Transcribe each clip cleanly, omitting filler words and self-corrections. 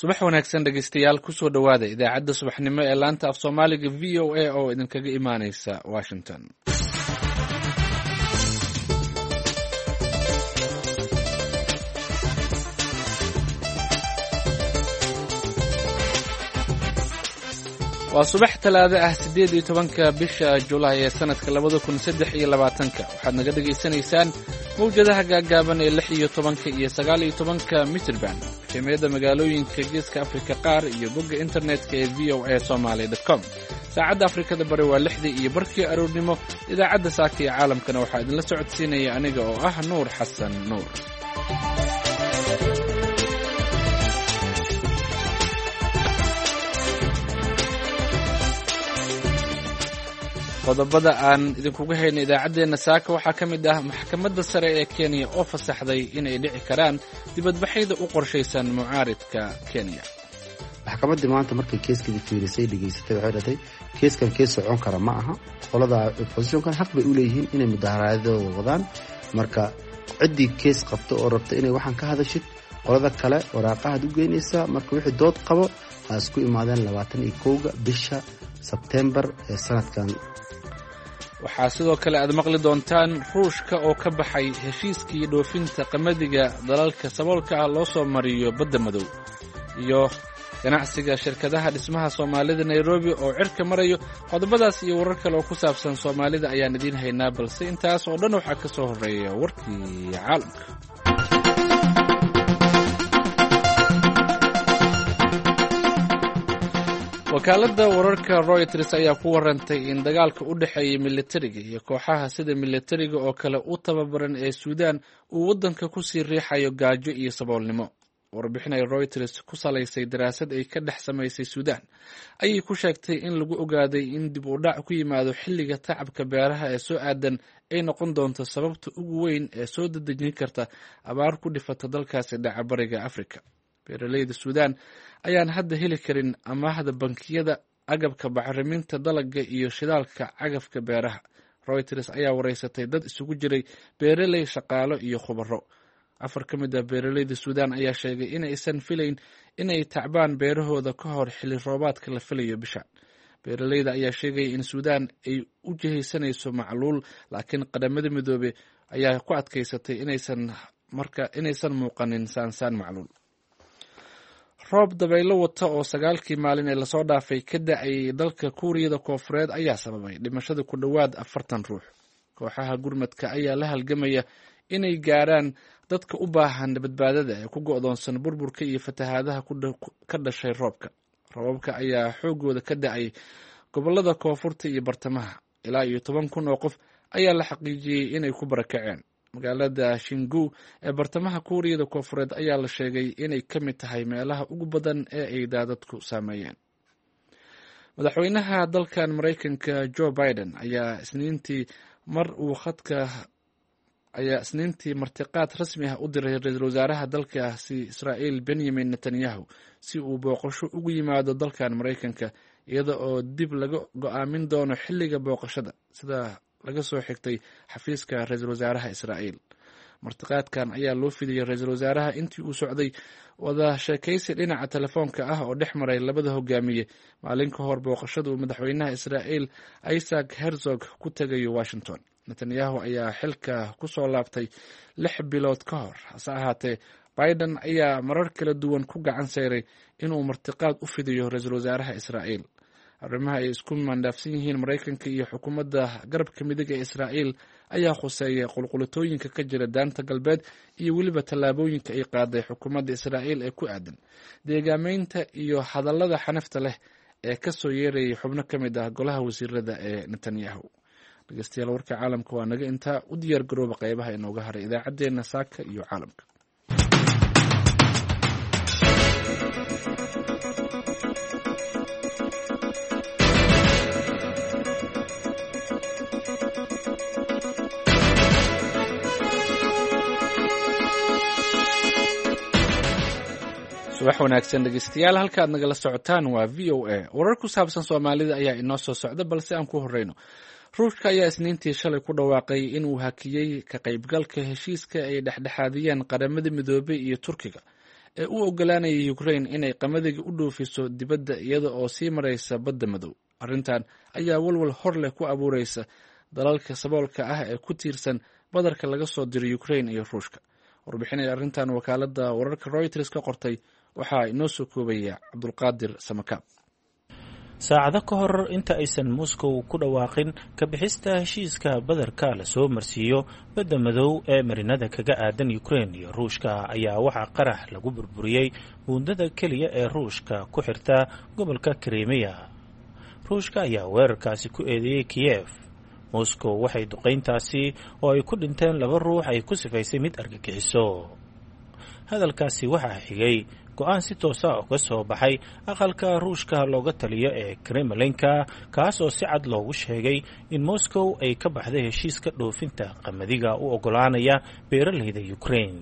subax wanaagsan dhegeystayaal kusoo dhowaada idaacadda subaxnimo ee laanta af soomaaliga v o a oo idinkaga imaaneysa washington. waa subax talaado ah 18 bisha Julaay ee sanadka 2023. waxaad naga dhageysanaysaan mawjadaha gaagaaban ee 16 iyo 19 mitirban qiimeeda magaalooyinka geeska Afrika qaar iyo bogga internetka ee voasomali.com. saacadda Afrikada bari waa 6 iyo barkii aroornimo. idaacadda saaka ee caalamkana waxaa idinla socodsiinaya aniga oo ah Nuur Xasan Nuur. qodobada aan idinkugu hayno idaacadeena saaka waxaa ka mid ah maxkamadda sare ee Kenya oo fasaxday inay dhici karaan dibadbaxyada u qorshaysan mucaaridka Kenya. maxkamadda maanta markay keeskii fiirisay dhigeysatay waxay dhahay keeskan kees socon kara ma aha. qolada opposition-kan xaq bay u leeyihiin inay mudaharaadooda wadaan. marka ciddii kees qabto oo rabta inay waxaan ka hadashid qolada kale waraaqahaad u geynaysaa. marka wixii dood qabo ha isku imaadeen 21 bisha Sebtembar ee sanadkan. waxaa sidoo kale aad maqli doontaan Ruushka oo ka baxay heshiiskii dhoofinta qamadiga dalalka saboolka ah loo soo mariyo badda madow, iyo ganacsiga shirkadaha dhismaha Soomaalida Nairobi oo cirka marayo. qodobadaas iyo warar kale oo ku saabsan Soomaalida ayaan idiin haynaa, balse intaas oo dhan waxaa ka soo horeeya warkii caalamka. wakaaladda wararka Reuters ayaa ku warantay in dagaalka u dhexeeya militariga iyo kooxaha sida militariga oo kale u tababaran ee Suudaan uu waddanka ku sii riixayo gaajo iyo saboolnimo. warbixin ay Reuters ku salaysay daraasad ay ka dhex samaysay Suudaan ayay ku sheegtay in lagu ogaaday in dib u dhac ku yimaado xilliga tacabka beeraha ee soo aadan ay noqon doonto sababta ugu weyn ee soo dedejin karta abaar ku dhifata dalkaasi dhaca bariga Afrika. beeralayda Suudaan ayaan hadda heli karin amaahda bankiyada, agabka bacriminta dalagga iyo shidaalka cagafka beeraha. Reuters ayaa wareysatay dad isugu jiray beeraley, shaqaalo iyo khubaro. 4 ka mid ah beeralayda Suudaan ayaa sheegay inaysan filayn inay tacbaan beerahooda ka hor xilli roobaadka la filayo bisha. beeralayda ayaa sheegay in Suudaan ay u jihaysanayso macluul, laakiin qaramada midoobay ayaa ku adkaysatay inaysan muuqanin saansaan macluul. roob dabaylo wata oo 9kii maalin ee lasoo dhaafay ka da'ay dalka Kuuriyada Koonfureed ayaa sababay dhimashada ku dhowaad 40 ruux. kooxaha gurmadka ayaa la halgamaya inay gaaraan dadka u baahan badbaadada ee ku go'doonsan burburka iyo fatahaadaha ka dhashay roobka. roobabka ayaa xoogooda ka da'ay gobolada koonfurta iyo bartamaha. ilaa iyo 10,000 oo qof ayaa la xaqiijiyey inay ku barakaceen. magaalada Shingu ee bartamaha Kuuriyada Koonfureed ayaa la sheegay inay ka mid tahay meelaha ugu badan ee ay daadadku saameeyeen. madaxweynaha dalkan Mareykanka Joe Biden ayaa isniintii martiqaad rasmi ah u diray ra'iisul wasaaraha dalkaasi Israa'iil Benjamin Netanyahu si uu booqasho ugu yimaado dalkan Mareykanka, iyada oo dib laga go'aamin doono xilliga booqashada, sida laga soo xigtay xafiiska ra'iisul wasaaraha Israa'iil. martiqaadkan ayaa loo fidiyay ra'iisul wasaaraha intii uu socday wada sheekaysi dhinaca telefoonka ah oo dhex maray labada hogaamiye maalin ka hor booqashada uu madaxweynaha Israa'iil Isaac Herzog ku tagayo Washington. Netanyahu ayaa xilka ku soo laabtay 6 bilood ka hor. hase ahaatee Biden ayaa marar kala duwan ku gacan sayray inuu martiqaad u fidiyo ra'iisul wasaaraha Israa'iil. arrimaha ay isku mandhaafsan yihiin Mareykanka iyo xukuumadda garabka midig ee Israa'iil ayaa khuseeya qulqulatooyinka ka jira daanta galbeed iyo weliba tallaabooyinka ay qaaday xukuumadda Israa'iil ee ku aadan deegaameynta iyo hadallada xanafta leh ee ka soo yeerayay xubno ka mid ah golaha wasiirada ee Netanyahu. dhegeystayaal, warka caalamka waa naga intaa. u diyaar garooba qaybaha inooga haray idaacadeena saaka iyo caalamka. subax wanaagsan dhegeystayaal, halka aad nagala socotaan waa VOA. warar ku saabsan Soomaalida ayaa inoo soo socda, balse aan ku horeyno. Ruushka ayaa isniintii shalay ku dhawaaqay inuu hakiyey ka qaybgalka heshiiska ay dhexdhexaadiyeen qaramada midoobay iyo Turkiga ee u ogolaanaya Ukraine inay qamadiga u dhoofiso dibadda iyada oo sii maraysa badda madow. Arrintan ayaa walwal hor leh ku abuuraysa dalalka saboolka ah ee ku tiirsan badarka laga soo diray Ukraine iyo Ruushka. Warbixinaya arrintan wakaaladda wararka Reuters ka qortay waxaa inoo soo koobaya Cabdulqaadir Samakaab. saacado ka hor inta aysan Moscow ku dhawaaqin ka bixista heshiiska badarka la soo marsiiyo badda madow ee marinada kaga aadan Ukraine iyo Ruushka ayaa waxaa qarax lagu burburiyey buundada keliya ee Ruushka ku xirta gobolka Crimea. Ruushka ayaa weerarkaasi ku eedeeyay Kiev. Moscow waxay duqeyntaasi oo ay ku dhinteen 2 ruux ay ku sifaysay mid argagixiso. hadalkaasi waxaa xigay go'aan si toos ah uga soo baxay aqalka Ruushka looga taliyo ee Kremlinka kaas oo si cad loogu sheegay in Moscow ay ka baxday heshiiska dhoofinta qamadiga u ogolaanaya beeraleyda Ukraine.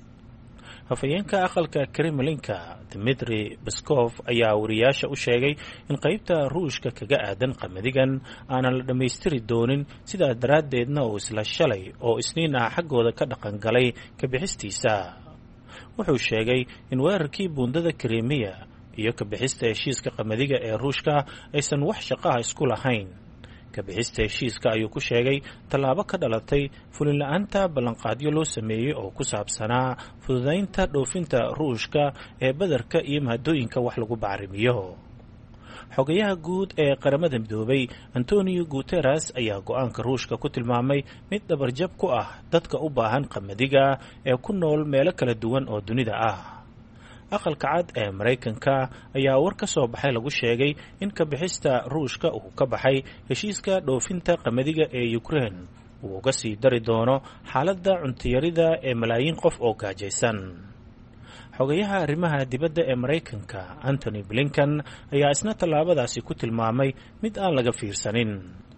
hafayeenka aqalka Kremlinka Dmitry Peskov ayaa wariyaasha u sheegay in qaybta Ruushka kaga aadan qamadigan aanan la dhammaystiri doonin, sidaa daraaddeedna uu isla shalay oo Isniin ah xaggooda ka dhaqan galay ka bixistiisa. wuxuu sheegay in weerarkii buundada Crimea iyo ka bixista heshiiska qamadiga ee Ruushka aysan wax shaqo ah isku lahayn. ka bixista heshiiska ayuu ku sheegay tallaabo ka dhalatay fulin la'aanta ballanqaadyo loo sameeyey oo ku saabsanaa fududaynta dhoofinta Ruushka ee badarka iyo maadooyinka wax lagu bacrimiyo. xogayaha guud ee qaramada midoobay Antonio Guterres ayaa go'aanka Ruushka ku tilmaamay mid dhabarjab ku ah dadka u baahan qamadiga ee ku nool meelo kala duwan oo dunida ah. aqalka cad ee Mareykanka ayaa war ka soo baxay lagu sheegay in ka bixista Ruushka uu ka baxay heshiiska dhoofinta qamadiga ee Ukraine uu uga sii dari doono xaaladda cuntiyarida ee malaayiin qof oo gaajaysan. xogayaha arrimaha dibadda ee Mareykanka Antony Blinken ayaa isna tallaabadaasi ku tilmaamay mid aan laga fiirsanin.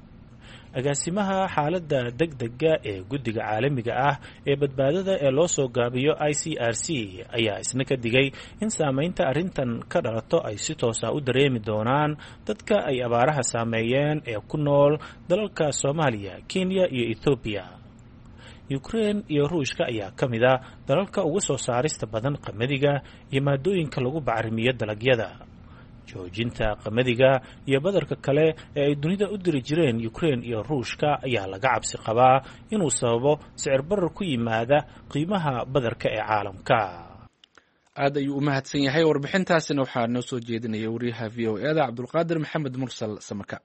agaasimaha xaaladda degdega ee guddiga caalamiga ah ee badbaadada ee loo soo gaabiyo ICRC ayaa isna ka digay in saamaynta arrintan ka dhalato ay si toos ah u dareemi doonaan dadka ay abaaraha saameeyeen ee ku nool dalalka Soomaaliya, Kenya iyo Ethiopia. Ukraine iyo Ruushka ayaa ka mid ah dalalka ugu soo saarista badan qamadiga iyo maadooyinka lagu bacrimiyo dalagyada. joojinta qamadiga iyo badarka kale ee ay dunida u diri jireen Ukraine iyo Ruushka ayaa laga cabsi qabaa inuu sababo sicir barar ku yimaada qiimaha badarka ee caalamka. aad ayuu u mahadsan yahay. warbixintaasina waxaa noo soo jeedinaya wariyaha VOA-da Cabdulqaadir Maxamed Mursal Samaka.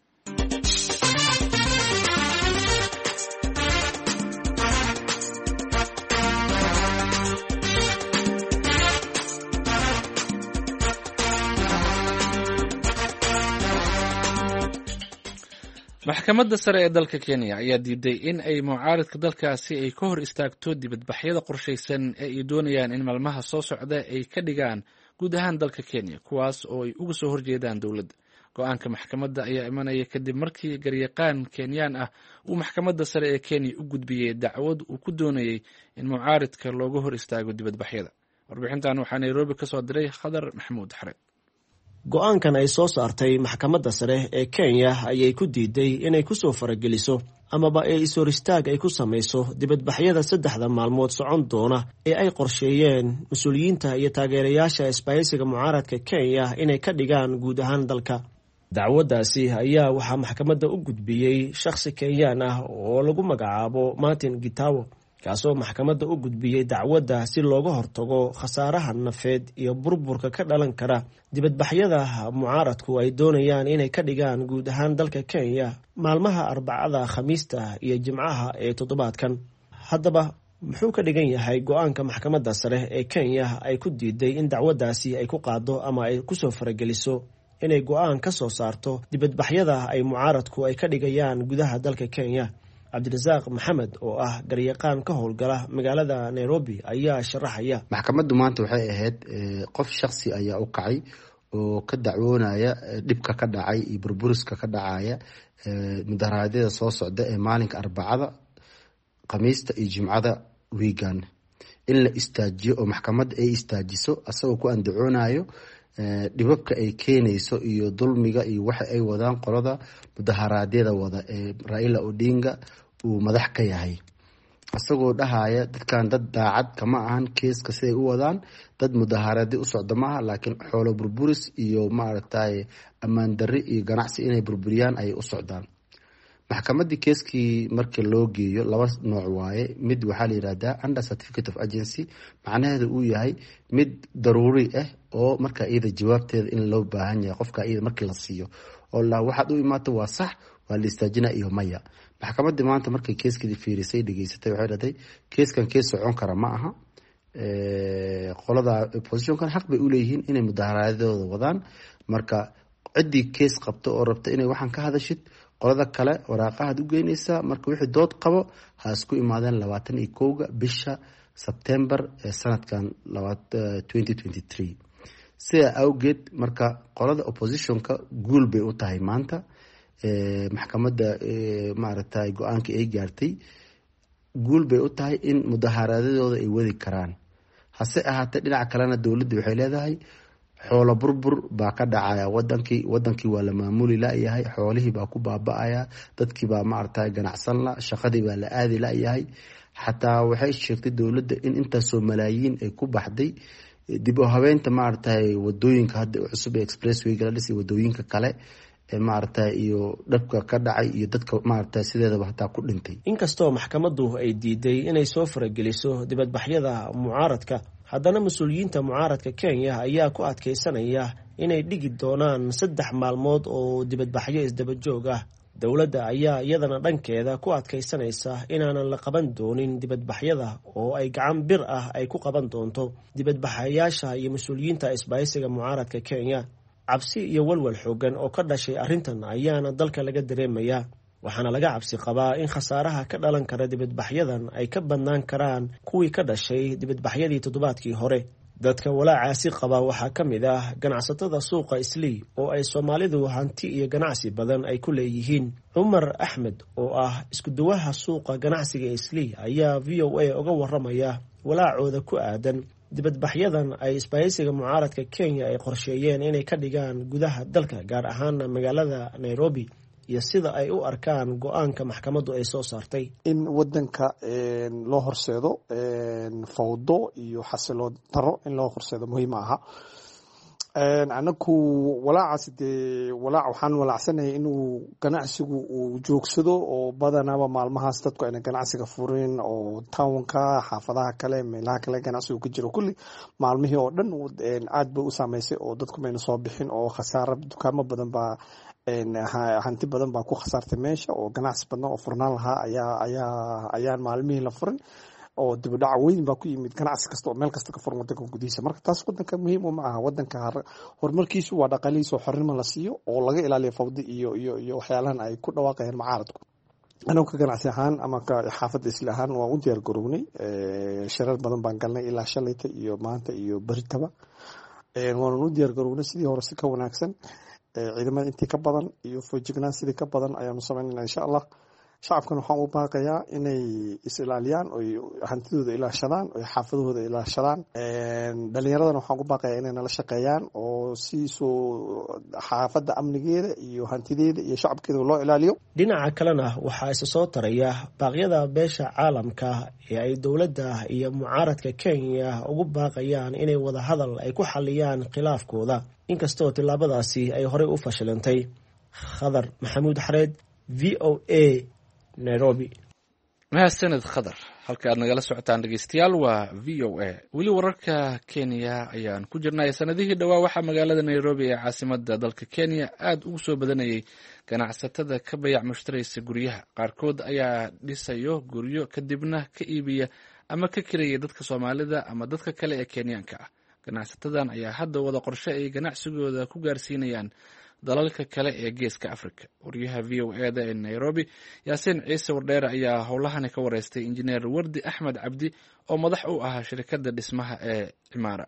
maxkamadda sare ee dalka Kenya ayaa diiday in ay mucaaradka dalkaasi ay ka hor istaagto dibadbaxyada qorshaysan ee ay doonayaan in maalmaha soo socda ay ka dhigaan guud ahaan dalka Kenya, kuwaas oo ay uga soo horjeedaan dowladda. go'aanka maxkamadda ayaa imanaya kadib markii garyaqaan Kenyaan ah uu maxkamadda sare ee Kenya u gudbiyey dacwad uu ku doonayay in mucaaradka looga hor istaago dibadbaxyada. warbixintan waxaa Nairobi ka soo diray Khadar Maxamuud Xareed. go-aankan ay soo saartay maxkamadda sare ee Kenya ayay ku diiday inay ku soo farageliso amaba ay is-hor istaag ay ku samayso dibadbaxyada 3 maalmood socon doona ee ay qorsheeyeen mas-uuliyiinta iyo taageerayaasha isbahaysiga mucaaradka Kenya inay ka dhigaan guud ahaan dalka. dacwaddaasi ayaa waxaa maxkamadda u gudbiyey shakhsi Kenyaan ah oo lagu magacaabo Martin Gitawo, kaasoo maxkamadda u gudbiyey dacwadda si looga hortago khasaaraha nafeed iyo burburka ka dhalan kara dibadbaxyada mucaaradku ay doonayaan inay ka dhigaan guud ahaan dalka Kenya maalmaha Arbacada, Khamiista iyo Jimcaha ee toddobaadkan. haddaba muxuu ka dhigan yahay go'aanka maxkamadda sare ee Kenya ay ku diiday in dacwaddaasi ay ku qaado ama ay ku soo farageliso inay go'aan ka soo saarto dibadbaxyada ay mucaaradku ay ka dhigayaan gudaha dalka Kenya? Cabdirasaaq Maxamed oo ah garyaqaan ka howlgala magaalada Nairobi ayaa sharaxaya. maxkamaddu maanta waxay ahayd qof shakhsi ayaa u kacay oo ka dacwoonaya dhibka ka dhacay iyo burburiska ka dhacaya mudaharaadyada soo socda ee maalinka Arbacada, Khamiista iyo Jimcada wiigan in la istaajiyo oo maxkamadda ay istaajiso asagoo ku andacoonayo dhibabka ay keenayso iyo dulmiga iyo waxa ay wadaan qolada mudaharaadyada wada ee Raila Odinga uu madax ka yahay. isagoo dhahaya dadkan dad daacad kama ahan keeska siday u wadaan, dad mudaharaadi u socda maaha, laakiin xoolo burburis iyo maaragtay ammaan darri iyo ganacsi inay burburiyaan ayay u socdaan. maxkamadii keeskii markii loo geeyo laba nooc waaye. mid waxaa la yidhahdaa under certificate of agency, macnaheedu uu yahay mid daruuri ah oo marka iyada jawaabteeda in loo baahan yahay qofka iyada markii la siiyo oo waxaad u imaato waa sax, waa la istaajina iyo maya. maxkamadii maanta markay keeskii fiirisay dhageysatay waxay dhahday keeskan kees socon kara ma aha, qolada oppositionkan xaq bay u leeyihiin inay mudaharaadooda wadaan. marka ciddii kees qabto oo rabta inay waxaan ka hadashid, qolada kale waraaqahaad u geynaysaa. marka wixii dood qabo ha isku imaadeen 21 bisha September ee sanadkan 2023. sidaa awgeed marka qolada oppositionka guul bay u tahay maanta maxkamadda maaragtay go-aanka ay gaartay, guul bay u tahay in mudaharaadadooda ay wadi karaan. hase ahaatee dhinaca kalena dowladda waxay leedahay xoolo burbur baa ka dhacaya wadankii waa la maamuli layahay, xoolihii baa ku baaba'aya, dadkii baa maaragtay ganacsan la, shaqadii baa la aadi layahay. xataa waxay sheegtay dowladda in intaasoo malaayiin ay ku baxday dib u habeynta maaragtay wadooyinka hadda cusub ee expresswayga la dhisay, wadooyinka kale ee maaragtay iyo dhabka ka dhacay iyo dadka maaragtay sideedaba hataa ku dhintay. inkastoo maxkamaddu ay diiday inay soo farageliso dibadbaxyada mucaaradka, haddana mas-uuliyiinta mucaaradka Kenya ayaa ku adkeysanaya inay dhigi doonaan 3 maalmood oo dibadbaxyo isdaba joog ah. dowladda ayaa iyadana dhankeeda ku adkeysanaysa inaanan la qaban doonin dibadbaxyada oo ay gacan bir ah ay ku qaban doonto dibadbaxayaasha iyo mas-uuliyiinta isbahaysiga mucaaradka Kenya. cabsi iyo walwal xoogan oo ka dhashay arrintan ayaana dalka laga dareemayaa, waxaana laga cabsi qabaa in khasaaraha ka dhalan kara dibadbaxyadan ay ka badnaan karaan kuwii ka dhashay dibadbaxyadii toddobaadkii hore. dadka walaacaasi qaba waxaa ka mid ah ganacsatada suuqa Islii oo ay Soomaalidu hanti iyo ganacsi badan ay ku leeyihiin. Cumar Axmed oo ah isku duwaha suuqa ganacsiga Islii ayaa VOA uga waramaya walaacooda ku aadan dibadbaxyadan ay isbahaysiga mucaaradka Kenya ay qorsheeyeen inay ka dhigaan gudaha dalka, gaar ahaan magaalada Nairobi, iyo sida ay u arkaan go-aanka maxkamaddu ay soo saartay in wadanka loo horseedo fawdo iyo xasiloon daro in loo horseedo muhiim aha. anaku walaacaas waxaan walaacsanahay inuu ganacsigu uu joogsado oo badanaaba maalmahaas dadku ayna ganacsiga furin oo townka xaafadaha kale meelaha kale ganacsigu ka jiro kulli maalmihii oo dhan aad bay u saameysay oo dadku mayna soo bixin oo khasaaro dukaamo badan baa hanti badan baa ku khasaartay meesha oo ganacsi badan oo furnaan lahaa ayaan maalmihii la furin oo dibadhac weyn baa ku yimid ganacsi kasta oo meel kasta ka furan wadanka gudihiisa. marka taas wadanka muhiim uma aha. wadanka horumarkiisu waa dhaqaalihiisa oo xornimo la siiyo oo laga ilaaliyo fawdi iyo waxyaalahan ay ku dhawaaqayaan mucaaradku. anagu ka ganacsi ahaan ama ka xaafadda Isli ahaan waan u diyaar garownay, shirar badan baan galnay ilaa shalayta iyo maanta iyo beritaba. waan u diyaar garownay sidii hore si ka wanaagsan, ciidamada intii ka badan iyo foojignaan sidii ka badan ayaanu samaynayna insha Allah. shacabkan waxaan u baaqayaa inay is ilaaliyaan oo hantidooda ilaashadaan oo xaafadahooda ilaashadaan. dhalinyaradana waxaan u baaqayaa inay nala shaqeeyaan oo si soo xaafadda amnigeeda iyo hantideeda iyo shacabkeeda loo ilaaliyo. dhinaca kalena waxaa isa soo taraya baaqyada beesha caalamka ee ay dowladda iyo mucaaradka Kenya ugu baaqayaan inay wada hadal ay ku xaliyaan khilaafkooda, inkastoo tilaabadaasi ay horey u fashilantay. Khadar Maxamuud Xareed, VOA, Nairobi. mahadsanid Khadar. halka aad nagala socotaan dhegeystayaal waa VOA. weli wararka Kenya ayaan ku jirnay. sanadihii dhawaa waxaa magaalada Nairobi ee caasimadda dalka Kenya aad ugu soo badanayay ganacsatada ka bayac mushtaraysa guryaha. qaarkood ayaa dhisayo guryo kadibna ka iibiya ama ka kiraya dadka Soomaalida ama dadka kale ee Kenyaanka ah. ganacsatadan ayaa hadda wada qorshe ay ganacsigooda ku gaarsiinayaan dalalka kale ee geeska Afrika. wariyaha VOA-da ee Nairobi Yaasiin Ciise Wardheere ayaa howlahani ka wareystay injineer Wardi Axmed Cabdi oo madax u ah shirkadda dhismaha ee Cimaara.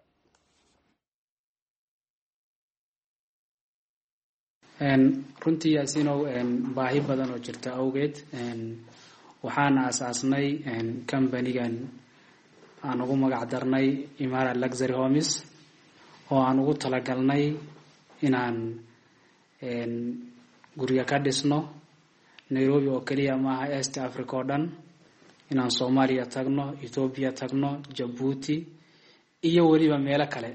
runtii Yaasiinow baahi badan oo jirta awgeed waxaan aasaasnay company-gan aan ugu magac darnay Cimaara Luxury Homes oo aan ugu talagalnay inaan guryo ka dhisno Nairobi oo kaliya maaha East Africa oo dhan, inaan Soomaaliya tagno, Ethiopia tagno, Djibouti iyo waliba meelo kale.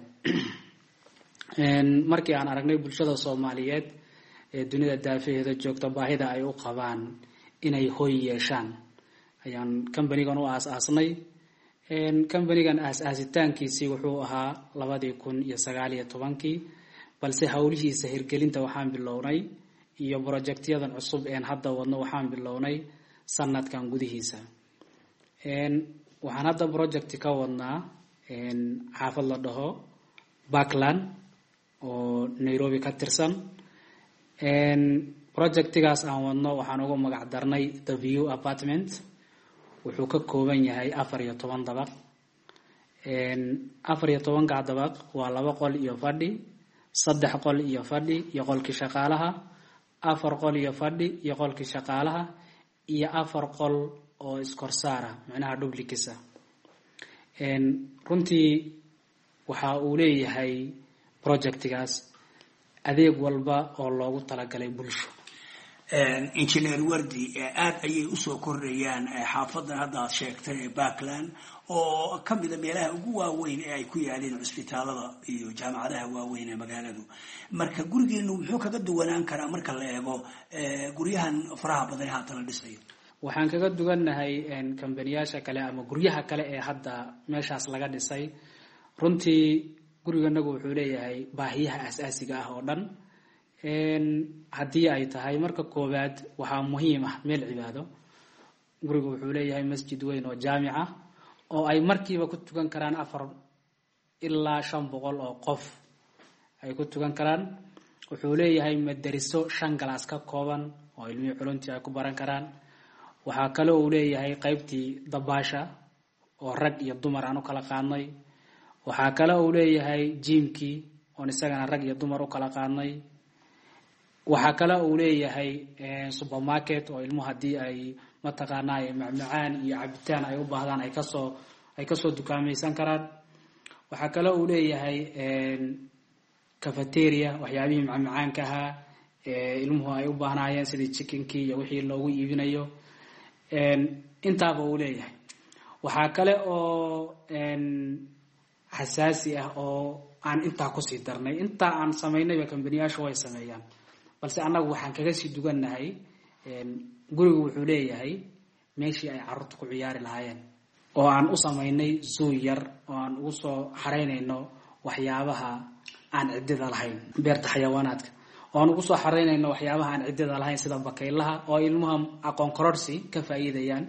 Markii aan aragnay bulshada Soomaaliyeed ee dunida daafaheeda joogta baahida ay u qabaan inay hoy yeeshaan ayaan company-gan u aasaasnay. Company-gan aasitaankiisii wuxuu ahaa 2019 balse hawlihiisa hirgelinta waxaan bilownay iyo project-yadan cusub ee hadda wadno waxaan bilownay sanadkan gudihiisa. Waxaan hadda project ka wadnaa xaafad la dhaho Parkland oo Nairobi ka tirsan. Projectigaas aan wadno waxaan ugu magac darnay The View Apartment. wuxuu ka kooban yahay 14 dabaq. 14 dabaq waa 2 qol iyo fadhi, 3 qol iyo fadhi iyo qolkii shaqaalaha, 4 qol iyo fadhi iyo qolkii shaqaalaha iyo 4 qol oo iskorsaara macnaha duplicates ah. runtii waxa uu leeyahay projectigaas adeeg walba oo loogu talagalay bulsho. Engineer Wardi aad ayay u soo kordhayaan xaafadan hadda aad sheegtay Parkland oo ka mid ah meelaha ugu waaweyn ee ay ku yaaleen isbitaalada iyo jaamacadaha waaweyn ee magaaladu. Marka gurigeenu muxuu kaga duwanaan karaa marka la eego guryahan faraha badan ee hadda la dhisayo? Waxaan kaga duwanahay kambaniyada kale ama guryaha kale ee hadda meeshaas laga dhisay. Runtii guriganagu wuxuu leeyahay baahiyaha aasaasiga ah oo dhan. haddii ay tahay marka koowaad waxaa muhiim ah meel cibaado. gurigu wuxuu leeyahay masjid weyn oo jaamic ah oo ay markiiba ku tukan karaan 4 ilaa 500 oo qof ay ku tukan karaan. wuxuu leeyahay madariso 5 galaas ka kooban oo ilmihi culunti ay ku baran karaan. waxaa kale oo leeyahay qaybtii dabaasha oo rag iyo dumar aan u kala qaadnay. waxaa kale oo leeyahay jimkii oo isagana rag iyo dumar u kala qaadnay. waxaa kale oo leeyahay supermarket oo ilmuhu hadii ay mataqaanaa macmacaan iyo cabitaan ay u baahdaan ay ka soo dukaamaysan karaan. waxaa kale oo leeyahay cafeteria waxyaabihii macmacaanka ahaa ilmuhu ay u baahnaayeen sida chickenkii iyo wixii loogu iibinayo. intaaba uu leeyahay. waxaa kale oo xasaasi ah oo aan intaa ku sii darnay. inta aan sameeynay kambaniyashu way sameeyaan balse anagu waxaan kaga sii duganahay gurigu wuxuu leeyahay meeshii ay carruurtu ku ciyaari lahaayeen oo aan u sameeynay zoo yar oo aan ugu soo xareynayno waxyaabaha aan cidida lahayn beerta xayawaanaadka oo aan ugu soo xareynayno waxyaabaha aan cidida lahayn sida bakaylaha oo ilmuhu aqoon kororsi ka faa'iidayaan.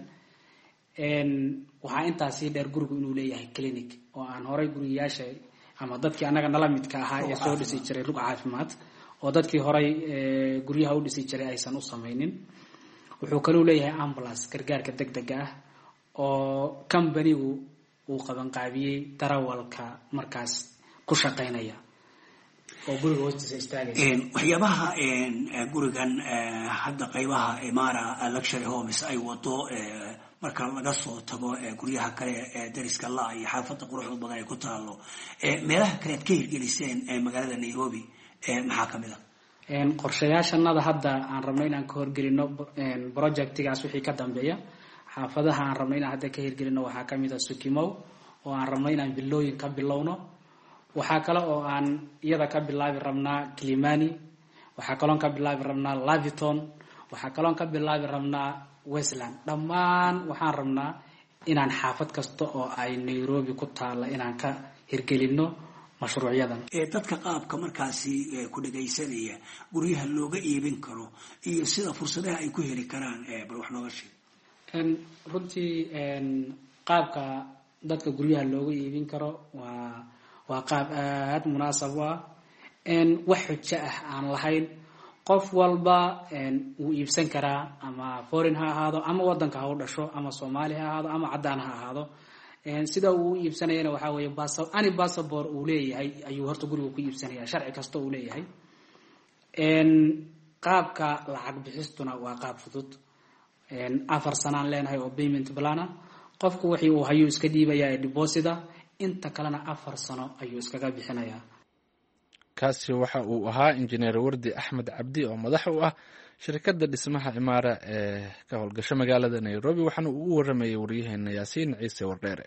waxaa intaasi dheer gurigu inuu leeyahay clinic oo aan horay guriyaasha ama dadkii anaga nala midka ahaa ee soo dhisi jiray rug caafimaad oo dadkii horay guryaha u dhisi jiray aysan u sameeynin. wuxuu kale oo leeyahay ambulance gargaarka degdega ah oo company-gu uu qaban qaabiyay darawalka markaas ku shaqeynaya oo guriga hoostiisa istaagaya. waxyaabaha gurigan hadda qaybaha Imara Luxury Homes ay wado marka laga soo tago guryaha kale ee dariska la iyo xaafadda quruxda badan ay ku taalo meelaha kale ka hirgeliseen magaalada Nairobi maxaa kamid ah? qorshayaashanada hadda aan rabnay inaan ka horgelino projectigaas wixii ka dambeeya xaafadaha aan rabnay inaan hadda ka hirgelino waxaa kamid ah Sukimow oo aan rabnay inaan bilooyin ka bilowno. waxaa kale oo aan iyada ka bilaabi rabnaa Kilimani. waxaa kale oo ka bilaabi rabnaa Laviton. waxaa kale oo ka bilaabi rabnaa Westland. dhammaan waxaan rabnaa inaan xaafad kasta oo ay Nairobi ku taala inaan ka hirgelino mashruucyadan. dadka qaabka markaasi ku dhageysanaya guryaha looga iibin karo iyo sida fursadaha ay ku heli karaan bal wax nooga sheeg. runtii qaabka dadka guryaha looga iibin karo waa qaab aad munaasab ah wax xujo ah aan lahayn. qof walba uu iibsan karaa ama foreign ha ahaado ama wadanka ha u dhasho ama Soomaali ha ahaado ama cadaan ha ahaado. sida uu iibsanayna waxa weeye ani passport uu leeyahay ayuu horta guriga ku iibsanaya sharci kasta uu leeyahay. qaabka lacag bixistuna waa qaab fudud. 4 sanaan leenahay oo payment plan ah. qofku wixii uu hayo iska dhiibaya deposit inta kalena 4 sano ayuu iskaga bixinayaa. kaasi waxa uu ahaa injineer wardi axmed cabdi oo madax u ah shirkadda dhismaha imaara ee ka howlgasho magaalada nairobi, waxaana uu u waramayay waryaheena yaasiin ciise wardheere.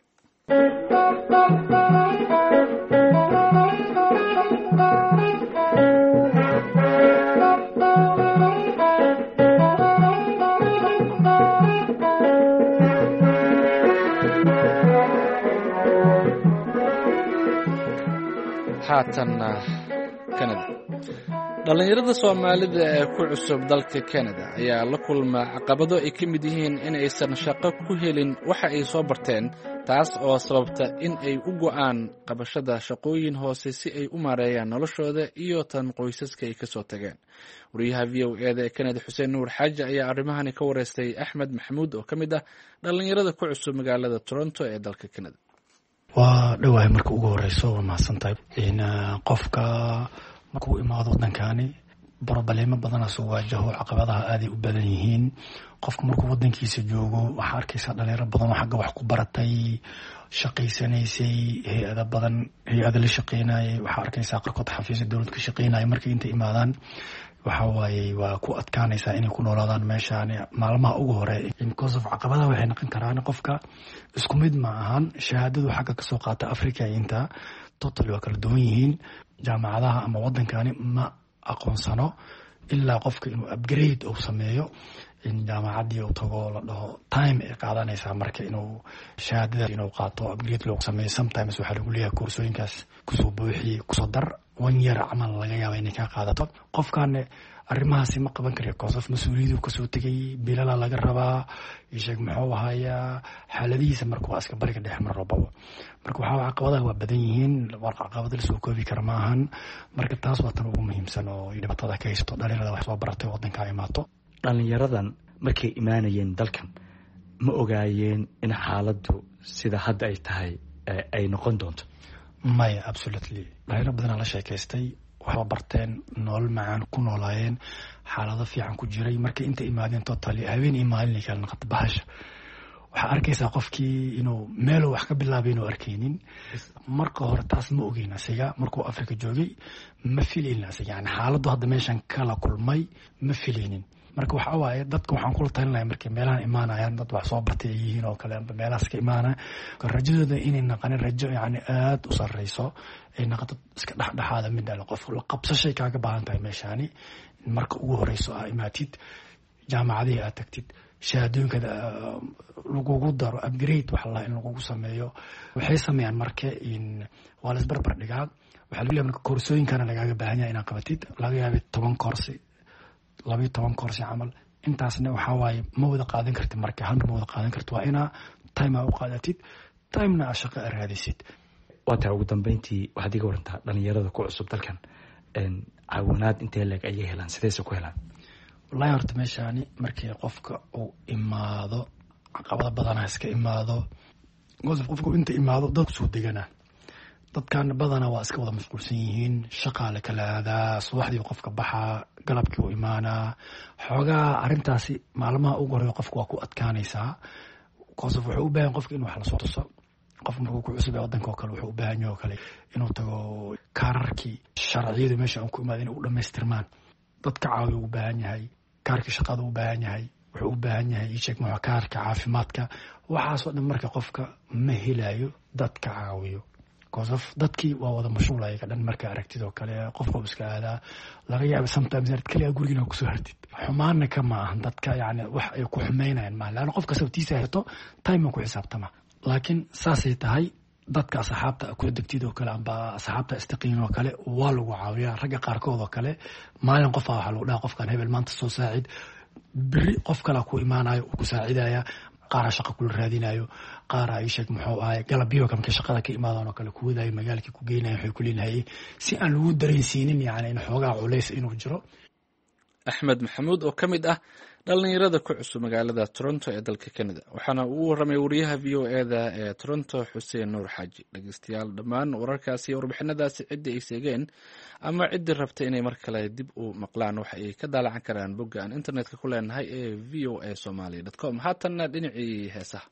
haatanna Canada. Dhalinyarada Soomaalida ee ku cusub dalka Canada ayaa la kulma caqabado ay ka mid yihiin in aysan shaqo ku helin waxa ay soo barteen, taas oo sababta in ay u go'aan qabashada shaqooyin hoose si ay u maareeyaan noloshooda iyo tan qoysaska ay kasoo tageen. Wariyaha VOA-da ee Canada Xuseen Nuur Xaaji ayaa arrimahani ka wareystay Axmed Maxamuud oo ka mid ah dhalinyarada ku cusub magaalada Toronto ee dalka Canada. waa dhawahay marka ugu horeyso waa mahadsantahay qofka markuu imaado wadankani problemo badanaa soo waajaho, caqabadaha aaday u badan yihiin. qofka markuu wadankiisa joogo waxaa arkaysaa dhalinyaro badan oo xagga wax ku baratay, shaqaysanaysay, hay-ada la shaqeynayay, waxaa arkaysaa qarkood xafiisya dowlad ka shaqeynaya. markay inta imaadaan waxa waaye waa ku adkaanaysaa inay ku noolaadaan meeshaan maalmaha ugu hore. because of caqabadaha waxay noqon karaan qofka isku mid ma ahan. shahaadadu xagga kasoo qaata Africa inta total waa kala duwan yihiin. jaamacadaha ama wadankani ma aqoonsano ilaa qofka inuu upgrade uu sameeyo, in jaamacadii uu tago la dhaho time ay qaadanaysaa marka inuu shahaadada inuu qaato upgrade loo sameeyo. sometimes waxaa lagu leeyahay koorsooyinkaas kusoo buuxi kusoo dar 1 year camal laga yaaba inay ka qaadato. qofkan arrimahaasi ma qaban karayo because of mas-uuliyadu kasoo tegay, bilala laga rabaa, isheeg muxuu ahayaa xaaladihiisa marka waa iska bariga dhex mar rababo. marka waxaa caqabadaha waa badan yihiin, war caqabada lasoo koobi kara ma ahan. marka taas waa tan ugu muhiimsan oo dhibaatada ka haysto dhalinyarada wax soo baratay wadanka imaato. dhalinyaradan markay imaanayeen dalkan ma ogaayeen in xaaladdu sida hadda ay tahay ay noqon doonto? maya, absolutely. dhalinyaro badanaa la sheekaystay, waxba barteen, nolol macaan ku noolaayeen, xaalado fiican ku jiray. markay inta imaadeen totally habeen iyo maalin kala noqota bahasha. waxaa arkaysaa qofkii inuu meeluu wax ka bilaabay inuu arkaynin. marka hore taas ma ogeyn asiga. markuu Africa joogay ma filaynin asiga, yani xaaladdu hadda meeshan kala kulmay ma filaynin. marka waxa waaye dadka waxaan kula talinaya markay meelahan imaanayaan dad wax soo bartay ay yihiin oo kale amba meelahaas ka imaanaya, rajadooda inay naqanin rajo yani aada u sarreyso, ay naqato iska dhexdhexaada mid ale. qof la qabsashay kaaga baahan tahay meeshaani. marka ugu horeyso aa imaatid, jaamacadihii aad tagtid, shahaadooyinka lagugu daro upgrade waxa la in lagugu sameeyo. waxay sameeyaan marka in waa la isbarbar dhigaa. waxaa lagu leeyahay marka koorsooyinkana lagaaga baahan yahay inaad qabatid, laga yaabay 10 koorsi 12 koorsi camal. intaasna waxaa waaye ma wada qaadan kartid, marka hal ma wada qaadan kartid. waa inaa time u qaadatid, timena aad shaqo raadisid. waa taa ugu dambeyntii waxaad iga warantaa dhalinyarada ku cusub dalkan caawinaad intee leeg ayay helaan, sidayse ku helaan? wallahi horta meeshaani markii qofka uu imaado caqabada badanaa iska imaado. qofku inta imaado dadku soo degana, dadkan badanaa waa iska wada mashquulsan yihiin. shaqaa la kala aadaa, subaxdii qofka baxaa, galabkii u imaanaa. xoogaa arrintaasi maalmaha ugu horeeya qofka waa ku adkaanaysaa. because wuxuu u baahan qofka inuu wax la soo tuso. qof markuu ku cusub wadanka oo kale wuxuu u baahan yahay oo kale inuu tago kaararkii sharciyada meesha aan ku imaado inay u dhammaystirmaan. dadka caawiya u baahan yahay, kaarka shaqada u baahan yahay, wuxuu u baahan yahay isheeg muxuu kaarka caafimaadka. waxaasoo dhan marka qofka ma helayo dadka caawiyo. dadkii waa wada mashquulaya dhan marka aragtid oo kale qofka iska aadaa. laga yaabo sometimes inaad kaliya guriga kusoo hartid. xumaana kama ahan dadka, yani wax ay ku xumeynayaan maaha, laana qofka sababtiisa haysto time ku xisaabtama. laakiin saasay tahay dadka asxaabta ku degtid oo kale amba asxaabta istiqiin oo kale waa lagu caawiyaa. ragga qaarkood oo kale maalin qof waxa lagu dhaha qofkan hebel maanta soo saacid, biri qof kale ku imaanayo ku saacidaya. qaar shaqo kula raadinayo, qaar ay sheeg muxuu ahay galabyo kamka shaqada ka imaadaan oo kale ku wadaay magaalka ku geynay waxay ku leenahay si aan lagu dareensiinin yani in xoogaa culays inuu jiro. Axmed Maxamuud oo ka mid ah dhalinyarada ku cusub magaalada Toronto ee dalka Canada, waxaana uu waramay wariyaha VOA-da ee Toronto Xuseen Nuur Xaaji. dhageystayaal dhammaan wararkaasi iyo warbixinadaasi cidii ay seegeen ama cidii rabta inay mar kale dib u maqlaan waxa ay ka daalacan karaan bogga aan internetka ku leenahay ee voasomali.com. haatanna dhinacii heesaha.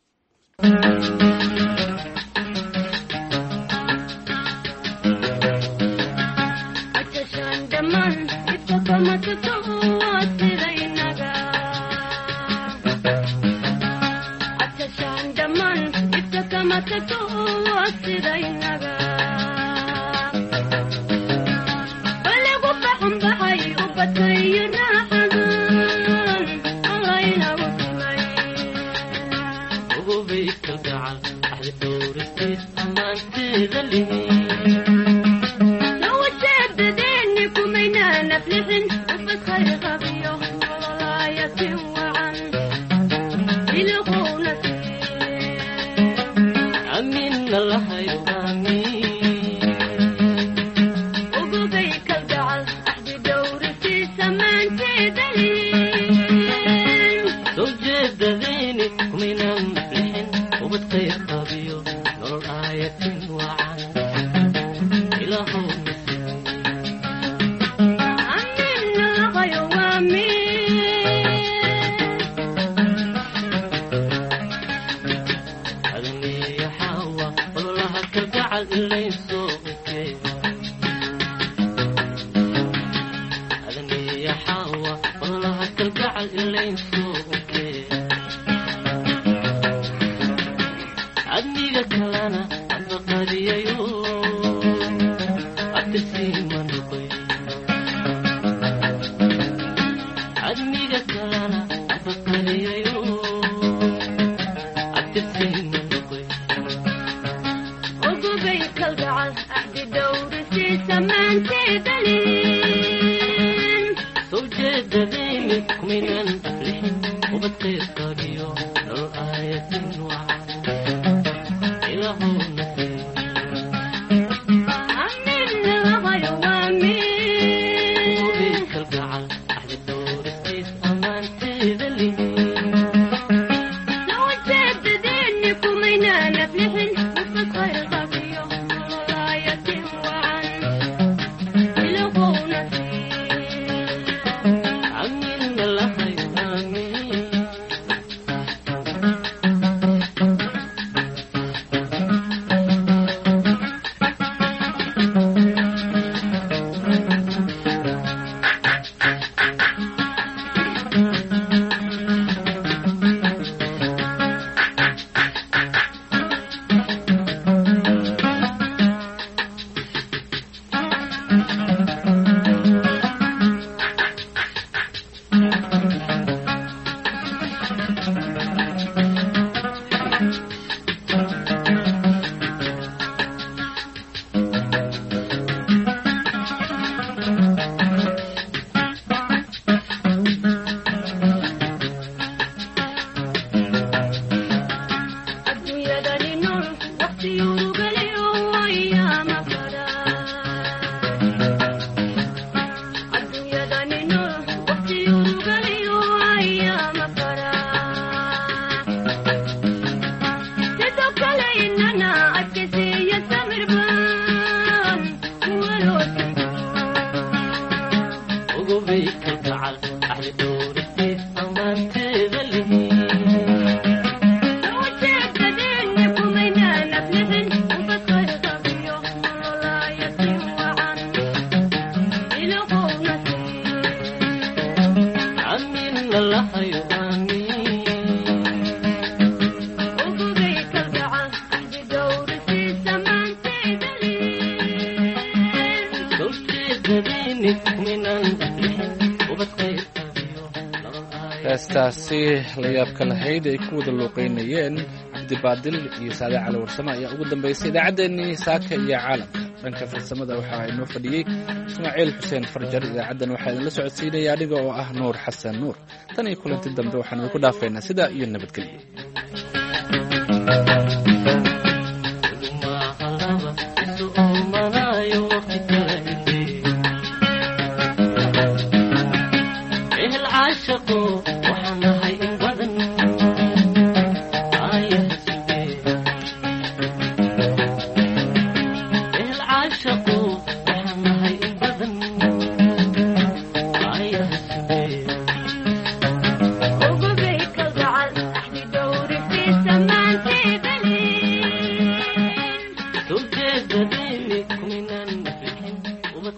heestaasi la yaabka lahayd ay ku wada luuqeynayeen cabdibaadil iyo saade cali warsame ayaa ugu dambaysay idaacaddeenii saaka iyo caalamka dhanka farsamada waxaa inoo fadhiyey ismaaciil xuseen farjar idaacaddan waxaa idinla socodsiinaya aniga oo ah nuur xasan nuur tan iyo kulanti dambe waxaan idinku dhaafaynaa sidaa iyo nabadgelyo